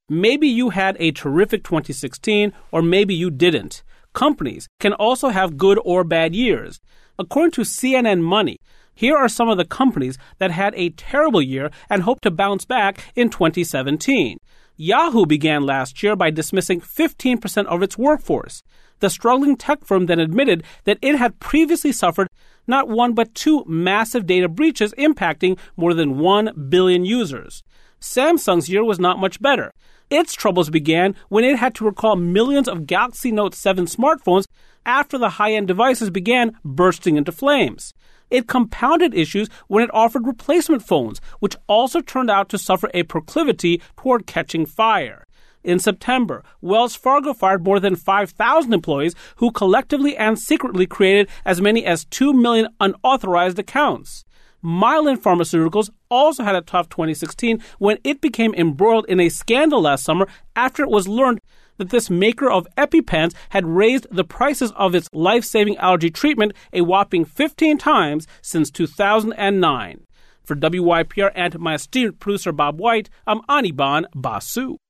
Maybe you had a terrific 2016, or maybe you didn't. Companies can also have good or bad years. According to CNN Money, here are some of the companies that had a terrible year and hope to bounce back in 2017. Yahoo began last year by dismissing 15% of its workforce. The struggling tech firm then admitted that it had previously suffered not one but two massive data breaches impacting more than 1 billion users. Samsung's year was not much better. Its troubles began when it had to recall millions of Galaxy Note 7 smartphones after the high-end devices began bursting into flames. It compounded issues when it offered replacement phones, which also turned out to suffer a proclivity toward catching fire. In September, Wells Fargo fired more than 5,000 employees who collectively and secretly created as many as 2 million unauthorized accounts. Mylan Pharmaceuticals also had a tough 2016 when it became embroiled in a scandal last summer after it was learned that this maker of EpiPens had raised the prices of its life-saving allergy treatment a whopping 15 times since 2009. For WYPR and my esteemed producer Bob White, I'm Anirban Basu.